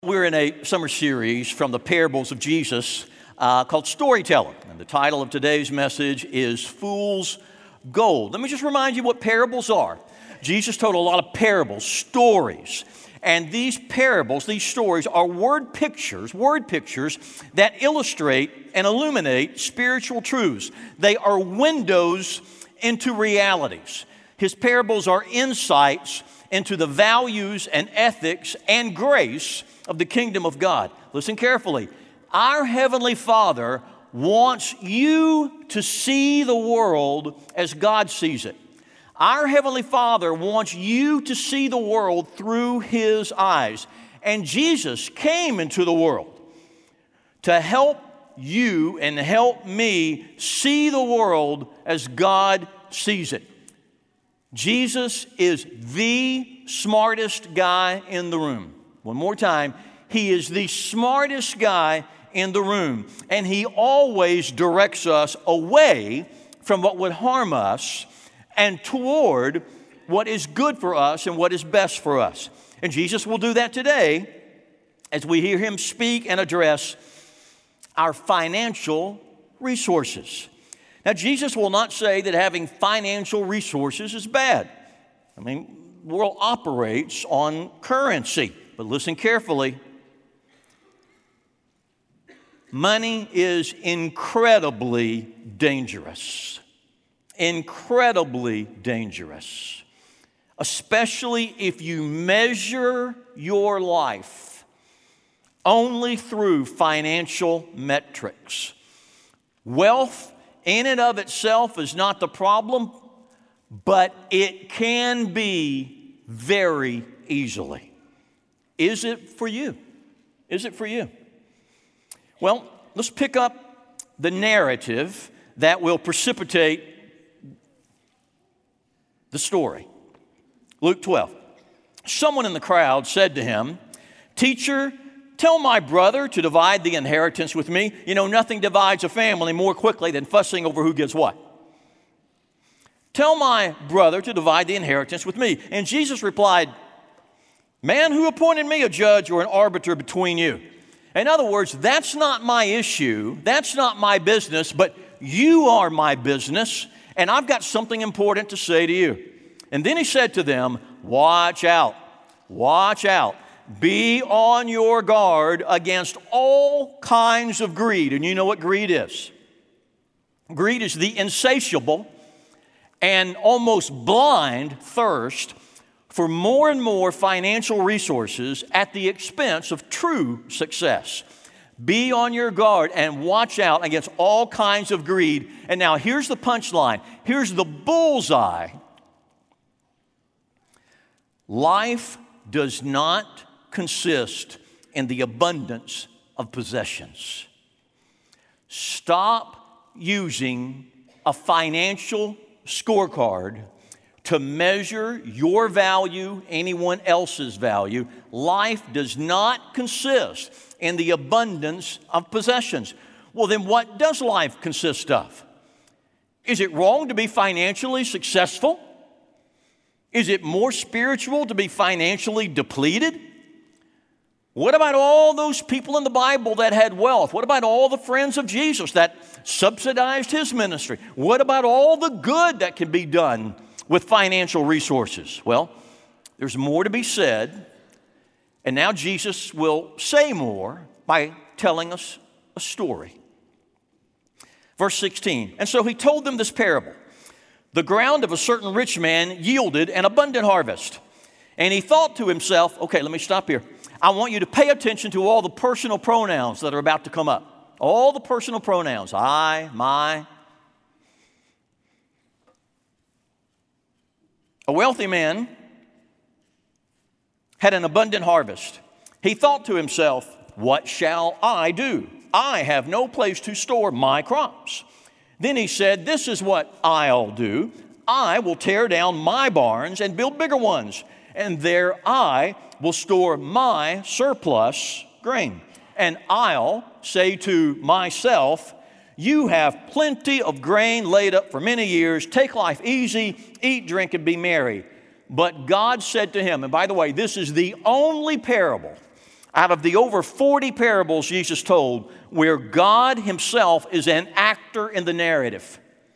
We're in a summer series from the parables of Jesus called Storyteller. And the title of today's message is Fool's Gold. Let me just remind you what parables are. Jesus told a lot of parables, stories. And these parables, these stories are word pictures that illustrate and illuminate spiritual truths. They are windows into realities. His parables are insights into the values and ethics and grace of the kingdom of God. Listen carefully. Our Heavenly Father wants you to see the world as God sees it. Our Heavenly Father wants you to see the world through His eyes. And Jesus came into the world to help you and help me see the world as God sees it. Jesus is the smartest guy in the room. One more time, He is the smartest guy in the room, and He always directs us away from what would harm us and toward what is good for us and what is best for us. And Jesus will do that today as we hear Him speak and address our financial resources. Now, Jesus will not say that having financial resources is bad. I mean, the world operates on currency. But listen carefully. Money is incredibly dangerous. Incredibly dangerous. Especially if you measure your life only through financial metrics. Wealth in and of itself is not the problem, but it can be very easily. Is it for you? Is it for you? Well, let's pick up the narrative that will precipitate the story. Luke 12. Someone in the crowd said to him, "Teacher, tell my brother to divide the inheritance with me." You know, nothing divides a family more quickly than fussing over who gets what. "Tell my brother to divide the inheritance with me." And Jesus replied, "Man, who appointed me a judge or an arbiter between you?" In other words, that's not my issue, that's not my business, but you are my business, and I've got something important to say to you. And then he said to them, watch out, be on your guard against all kinds of greed. And you know what greed is. Greed is the insatiable and almost blind thirst for more and more financial resources at the expense of true success. Be on your guard and watch out against all kinds of greed. And now here's the punchline. Here's the bullseye. Life does not consist in the abundance of possessions. Stop using a financial scorecard to measure your value, anyone else's value. Life does not consist in the abundance of possessions. Well, then what does life consist of? Is it wrong to be financially successful? Is it more spiritual to be financially depleted? What about all those people in the Bible that had wealth? What about all the friends of Jesus that subsidized His ministry? What about all the good that can be done with financial resources? Well, there's more to be said, and now Jesus will say more by telling us a story. Verse 16, and so He told them this parable. The ground of a certain rich man yielded an abundant harvest. And he thought to himself, okay, let me stop here. I want you to pay attention to all the personal pronouns that are about to come up. All the personal pronouns, I, my. A wealthy man had an abundant harvest. He thought to himself, what shall I do? I have no place to store my crops. Then he said, this is what I'll do. I will tear down my barns and build bigger ones, and there I will store my surplus grain. And I'll say to myself, you have plenty of grain laid up for many years. Take life easy, eat, drink, and be merry. But God said to him, and by the way, this is the only parable out of the over 40 parables Jesus told where God himself is an actor in the narrative.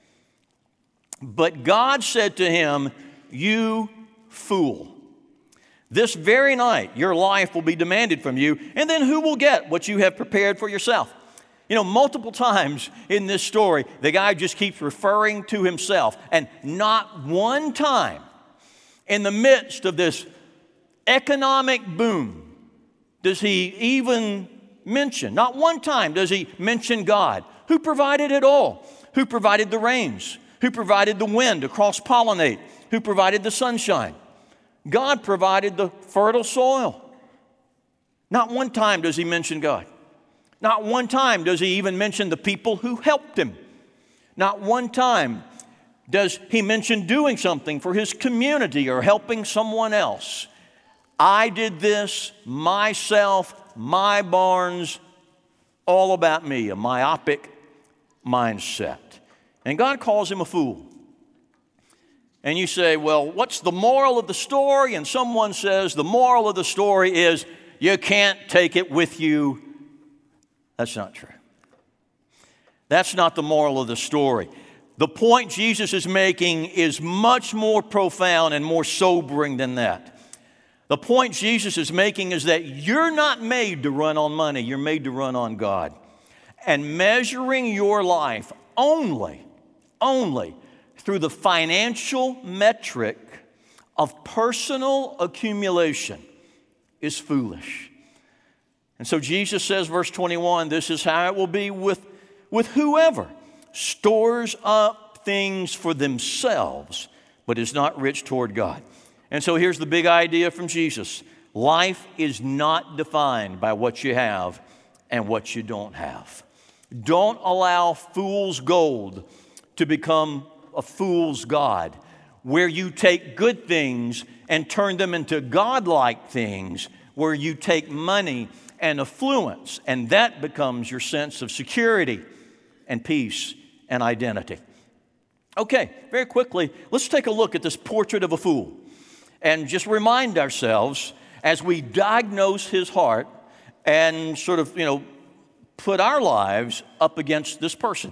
But God said to him, "You fool. This very night your life will be demanded from you, and then who will get what you have prepared for yourself?" You know, multiple times in this story, the guy just keeps referring to himself. And not one time in the midst of this economic boom does he even mention, not one time does he mention God, who provided it all, who provided the rains, who provided the wind to cross-pollinate, who provided the sunshine. God provided the fertile soil. Not one time does he mention God. Not one time does he even mention the people who helped him. Not one time does he mention doing something for his community or helping someone else. I did this, myself, my barns, all about me, a myopic mindset. And God calls him a fool. And you say, well, what's the moral of the story? And someone says the moral of the story is you can't take it with you. That's not true. That's not the moral of the story. The point Jesus is making is much more profound and more sobering than that. The point Jesus is making is that you're not made to run on money. You're made to run on God. And measuring your life only through the financial metric of personal accumulation is foolish. And so Jesus says, verse 21, this is how it will be with whoever stores up things for themselves, but is not rich toward God. And so here's the big idea from Jesus. Life is not defined by what you have and what you don't have. Don't allow fool's gold to become a fool's God, where you take good things and turn them into godlike things, where you take money and affluence, and that becomes your sense of security and peace and identity. Okay, very quickly, let's take a look at this portrait of a fool and just remind ourselves as we diagnose his heart and sort of, put our lives up against this person.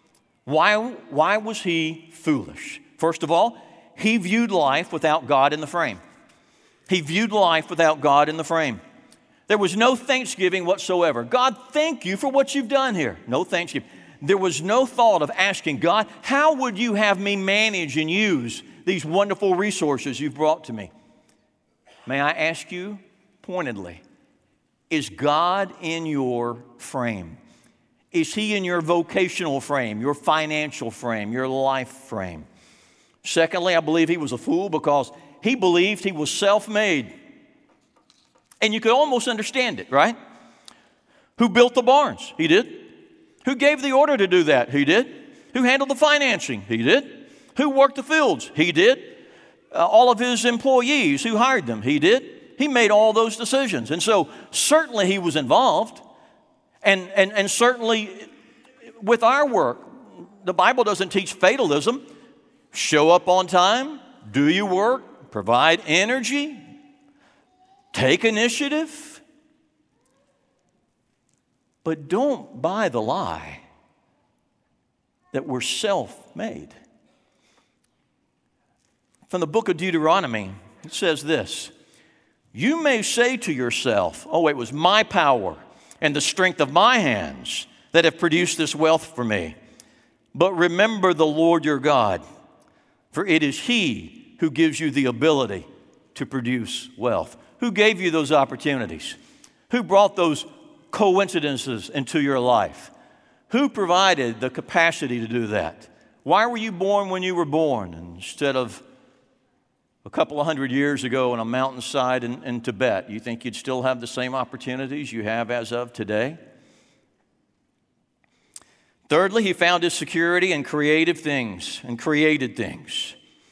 Why was he foolish? First of all, he viewed life without God in the frame. He viewed life without God in the frame. There was no thanksgiving whatsoever. God, thank you for what you've done here. No thanksgiving. There was no thought of asking God, how would you have me manage and use these wonderful resources you've brought to me? May I ask you pointedly, is God in your frame? Is he in your vocational frame, your financial frame, your life frame? Secondly, I believe he was a fool because he believed he was self-made. And you could almost understand it, right? Who built the barns? He did. Who gave the order to do that? He did. Who handled the financing? He did. Who worked the fields? He did. All of his employees, who hired them? He did. He made all those decisions. And so certainly he was involved. And certainly with our work, the Bible doesn't teach fatalism. Show up on time, do your work, provide energy, take initiative. But don't buy the lie that we're self-made. From the book of Deuteronomy, it says this: you may say to yourself, oh, it was my power and the strength of my hands that have produced this wealth for me. But remember the Lord your God, for it is he who gives you the ability to produce wealth. Who gave you those opportunities? Who brought those coincidences into your life? Who provided the capacity to do that? Why were you born when you were born instead of a couple of hundred years ago on a mountainside in Tibet? You think you'd still have the same opportunities you have as of today? Thirdly, he found his security in creative things and created things.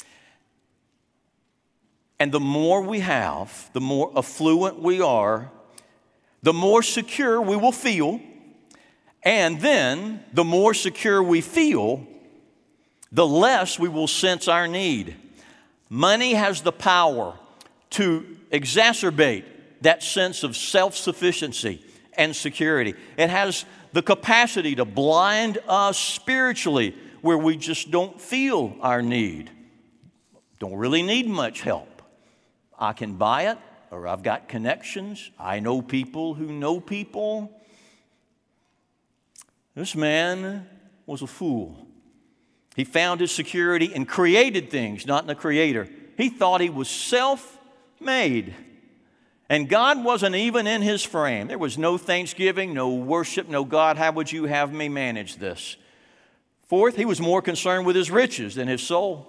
And the more we have, the more affluent we are, the more secure we will feel. And then the more secure we feel, the less we will sense our need. Money has the power to exacerbate that sense of self-sufficiency and security. It has the capacity to blind us spiritually where we just don't feel our need. Don't really need much help. I can buy it, or I've got connections. I know people who know people. This man was a fool. He found his security in created things, not in the Creator. He thought he was self-made. And God wasn't even in his frame. There was no thanksgiving, no worship, no God, how would you have me manage this? Fourth, he was more concerned with his riches than his soul.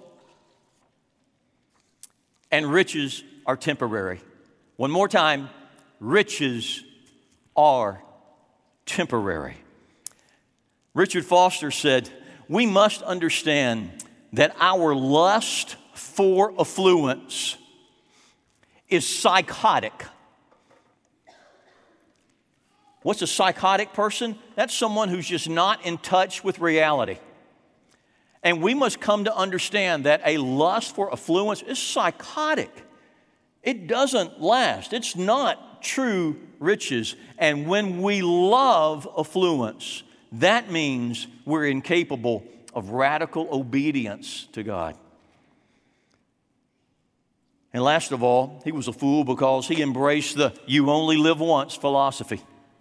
And riches are temporary. One more time, riches are temporary. Richard Foster said, we must understand that our lust for affluence is psychotic. What's a psychotic person? That's someone who's just not in touch with reality. And we must come to understand that a lust for affluence is psychotic. It doesn't last. It's not true riches. And when we love affluence, that means we're incapable of radical obedience to God. And last of all, he was a fool because he embraced the you only live once philosophy.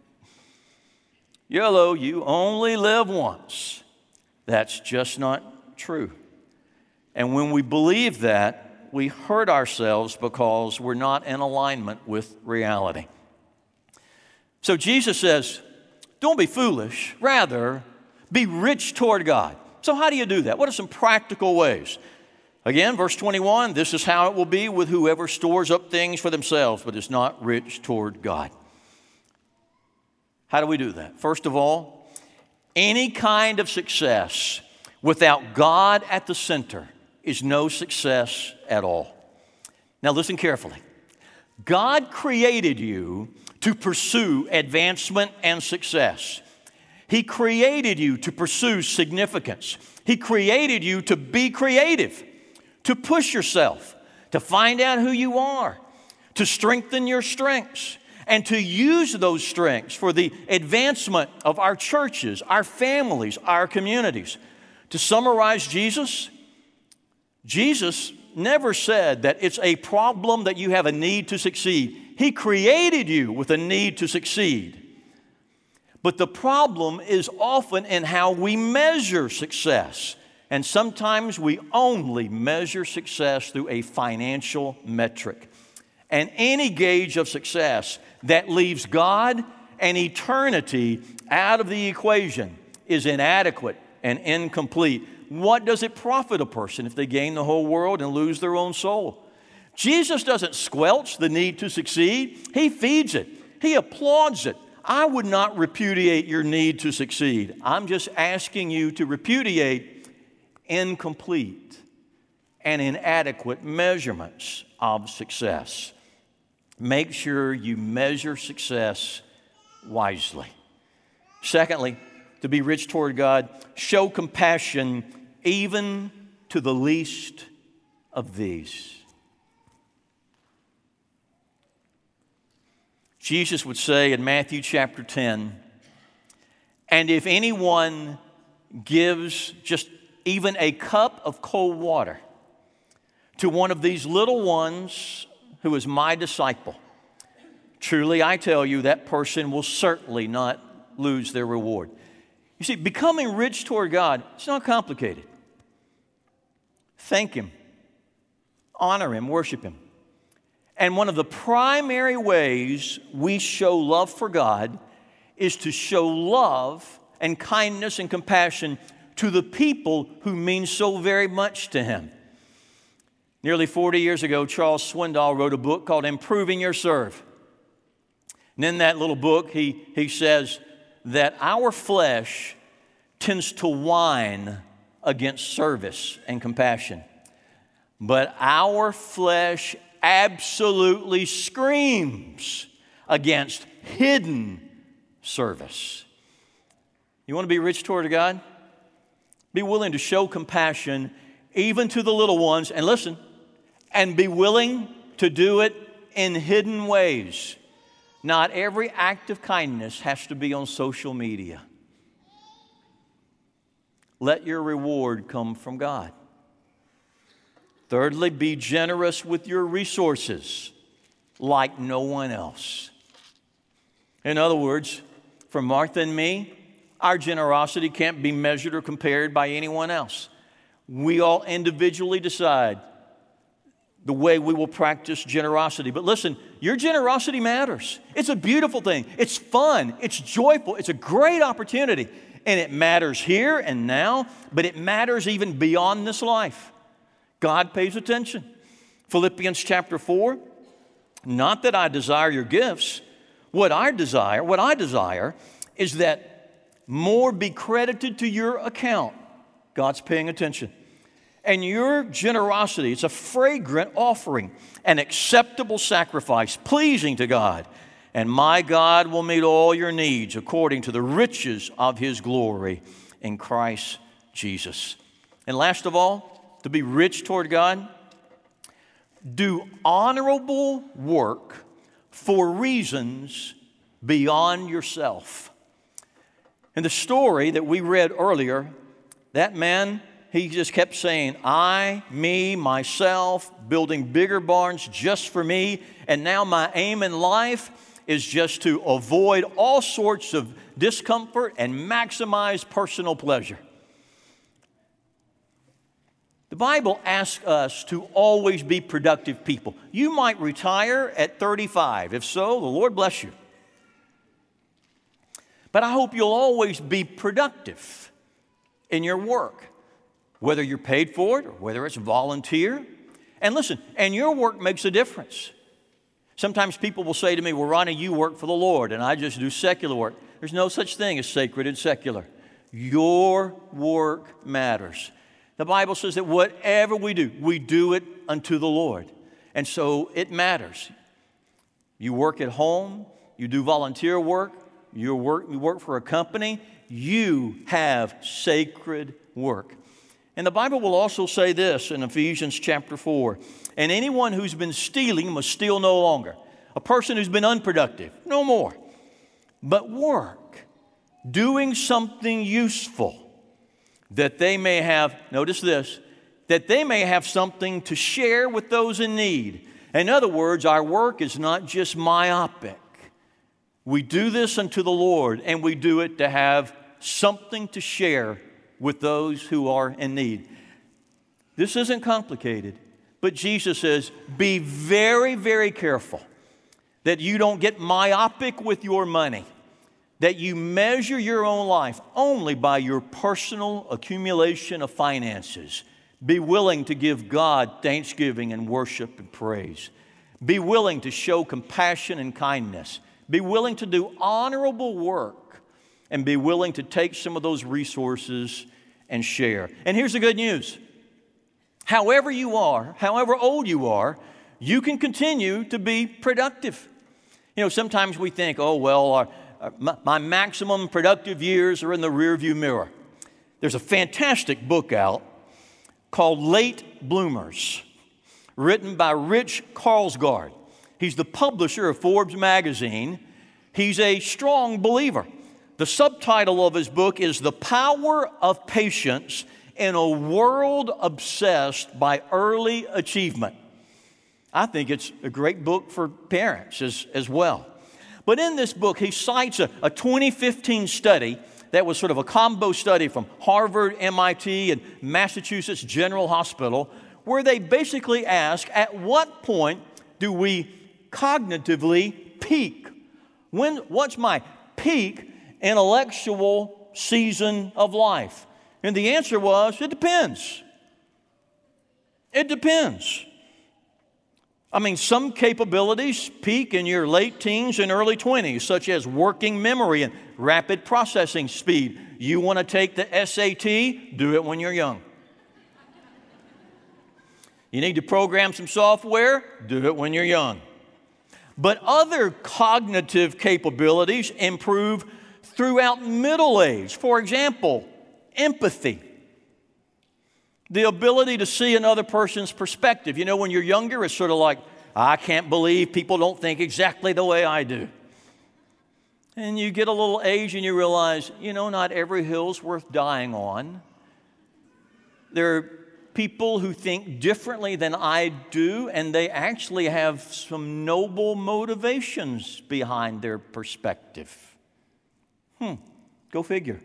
YOLO, you only live once. That's just not true. And when we believe that, we hurt ourselves because we're not in alignment with reality. So Jesus says, don't be foolish, rather be rich toward God. So how do you do that? What are some practical ways? Again, verse 21, this is how it will be with whoever stores up things for themselves, but is not rich toward God. How do we do that? First of all, any kind of success without God at the center is no success at all. Now listen carefully. God created you to pursue advancement and success. He created you to pursue significance. He created you to be creative, to push yourself, to find out who you are, to strengthen your strengths, and to use those strengths for the advancement of our churches, our families, our communities. To summarize Jesus never said that it's a problem that you have a need to succeed. He created you with a need to succeed. But the problem is often in how we measure success. And sometimes we only measure success through a financial metric. And any gauge of success that leaves God and eternity out of the equation is inadequate and incomplete. What does it profit a person if they gain the whole world and lose their own soul? Jesus doesn't squelch the need to succeed. He feeds it. He applauds it. I would not repudiate your need to succeed. I'm just asking you to repudiate incomplete and inadequate measurements of success. Make sure you measure success wisely. Secondly, to be rich toward God, show compassion even to the least of these. Jesus would say in Matthew chapter 10, and if anyone gives just even a cup of cold water to one of these little ones who is my disciple, truly I tell you that person will certainly not lose their reward. You see, becoming rich toward God, it's not complicated. Thank Him, honor Him, worship Him. And one of the primary ways we show love for God is to show love and kindness and compassion to the people who mean so very much to Him. Nearly 40 years ago, Charles Swindoll wrote a book called Improving Your Serve. And in that little book, he says that our flesh tends to whine against service and compassion. But our flesh absolutely screams against hidden service. You want to be rich toward God? Be willing to show compassion even to the little ones. And listen, and be willing to do it in hidden ways. Not every act of kindness has to be on social media. Let your reward come from God. Thirdly, be generous with your resources like no one else. In other words, for Martha and me, our generosity can't be measured or compared by anyone else. We all individually decide the way we will practice generosity. But listen, your generosity matters. It's a beautiful thing. It's fun. It's joyful. It's a great opportunity. And it matters here and now, but it matters even beyond this life. God pays attention. Philippians chapter 4, not that I desire your gifts. What I desire is that more be credited to your account. God's paying attention. And your generosity, it's a fragrant offering, an acceptable sacrifice, pleasing to God. And my God will meet all your needs according to the riches of His glory in Christ Jesus. And last of all, to be rich toward God, do honorable work for reasons beyond yourself. In the story that we read earlier, that man, he just kept saying, I, me, myself, building bigger barns just for me, and now my aim in life is just to avoid all sorts of discomfort and maximize personal pleasure. The Bible asks us to always be productive people. You might retire at 35. If so, the Lord bless you. But I hope you'll always be productive in your work, whether you're paid for it or whether it's volunteer. And listen, and your work makes a difference. Sometimes people will say to me, well, Ronnie, you work for the Lord, and I just do secular work. There's no such thing as sacred and secular. Your work matters. The Bible says that whatever we do it unto the Lord. And so it matters. You work at home, you do volunteer work, you work for a company, you have sacred work. And the Bible will also say this in Ephesians chapter 4. And anyone who's been stealing must steal no longer. A person who's been unproductive, no more. But work, doing something useful, that they may have, notice this, that they may have something to share with those in need. In other words, our work is not just myopic. We do this unto the Lord, and we do it to have something to share with those who are in need. This isn't complicated, but Jesus says, be very, very careful that you don't get myopic with your money, that you measure your own life only by your personal accumulation of finances. Be willing to give God thanksgiving and worship and praise. Be willing to show compassion and kindness. Be willing to do honorable work, and be willing to take some of those resources and share. And here's the good news. However you are, however old you are, you can continue to be productive. You know, sometimes we think, oh, well, my maximum productive years are in the rearview mirror. There's a fantastic book out called Late Bloomers, written by Rich Karlsgaard. He's the publisher of Forbes magazine. He's a strong believer. The subtitle of his book is The Power of Patience in a World Obsessed by Early Achievement. I think it's a great book for parents as well. But in this book, he cites a 2015 study that was sort of a combo study from Harvard, MIT, and Massachusetts General Hospital, where they basically ask, at what point do we cognitively peak? What's my peak intellectual season of life? And the answer was, it depends. It depends. I mean, some capabilities peak in your late teens and early 20s, such as working memory and rapid processing speed. You want to take the SAT? Do it when you're young. You need to program some software? Do it when you're young. But other cognitive capabilities improve throughout middle age. For example, empathy. The ability to see another person's perspective. You know, when you're younger, it's sort of like, I can't believe people don't think exactly the way I do. And you get a little age and you realize, not every hill's worth dying on. There are people who think differently than I do, and they actually have some noble motivations behind their perspective. Go figure.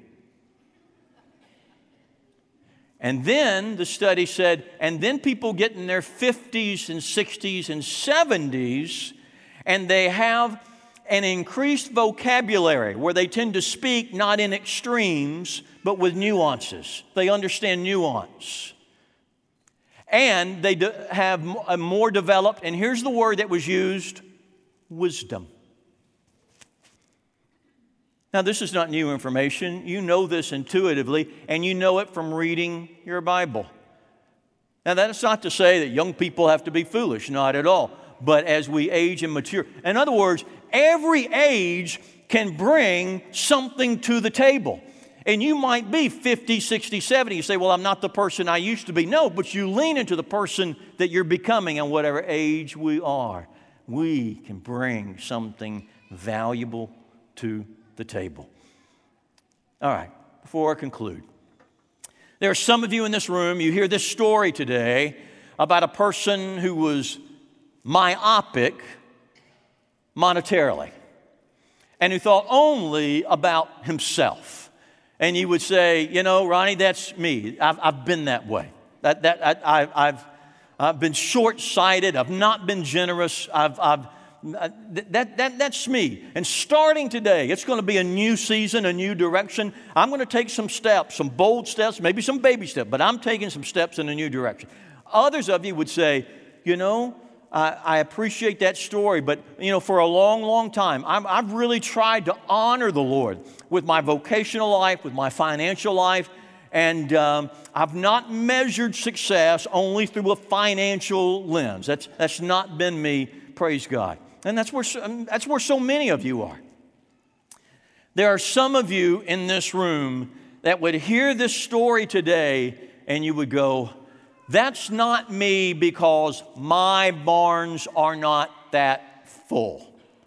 And then the study said, and then people get in their 50s and 60s and 70s, and they have an increased vocabulary where they tend to speak not in extremes, but with nuances. They understand nuance. And they have a more developed, and here's the word that was used, wisdom. Now, this is not new information. You know this intuitively, and you know it from reading your Bible. Now, that's not to say that young people have to be foolish, not at all. But as we age and mature, in other words, every age can bring something to the table. And you might be 50, 60, 70. You say, well, I'm not the person I used to be. No, but you lean into the person that you're becoming and whatever age we are. We can bring something valuable to the table. All right, before I conclude, there are some of you in this room, you hear this story today about a person who was myopic monetarily and who thought only about himself. And you would say, Ronnie, that's me. I've been that way. I've been short-sighted. I've not been generous. That's me. And starting today, it's going to be a new season, a new direction. I'm going to take some steps, some bold steps, maybe some baby steps, but I'm taking some steps in a new direction. Others of you would say, I appreciate that story, but, for a long, long time, I've really tried to honor the Lord with my vocational life, with my financial life, and I've not measured success only through a financial lens. That's not been me, praise God. And that's where so many of you are. There are some of you in this room that would hear this story today, and you would go, that's not me because my barns are not that full.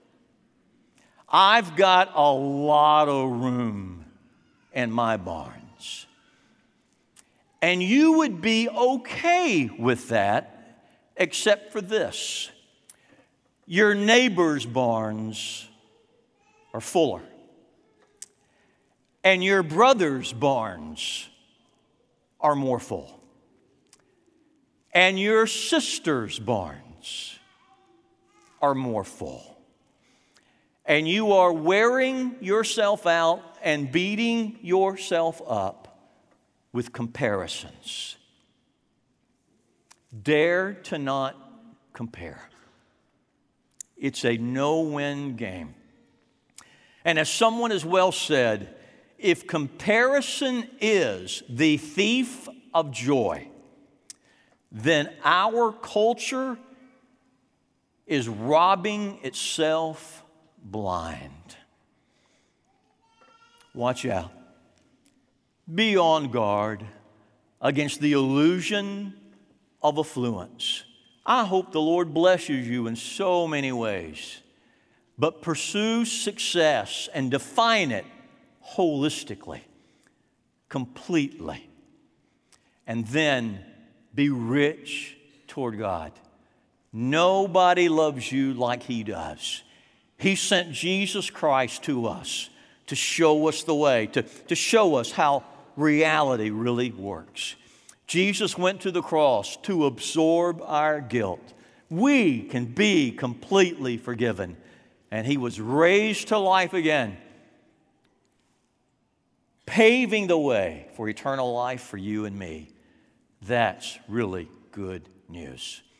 I've got a lot of room in my barns. And you would be okay with that, except for this. Your neighbor's barns are fuller. And your brother's barns are more full. And your sister's barns are more full. And you are wearing yourself out and beating yourself up with comparisons. Dare to not compare. It's a no-win game. And as someone has well said, if comparison is the thief of joy, then our culture is robbing itself blind. Watch out. Be on guard against the illusion of affluence. I hope the Lord blesses you in so many ways, but pursue success and define it holistically, completely, and then be rich toward God. Nobody loves you like He does. He sent Jesus Christ to us to show us the way, to show us how reality really works. Jesus went to the cross to absorb our guilt. We can be completely forgiven. And He was raised to life again, paving the way for eternal life for you and me. That's really good news.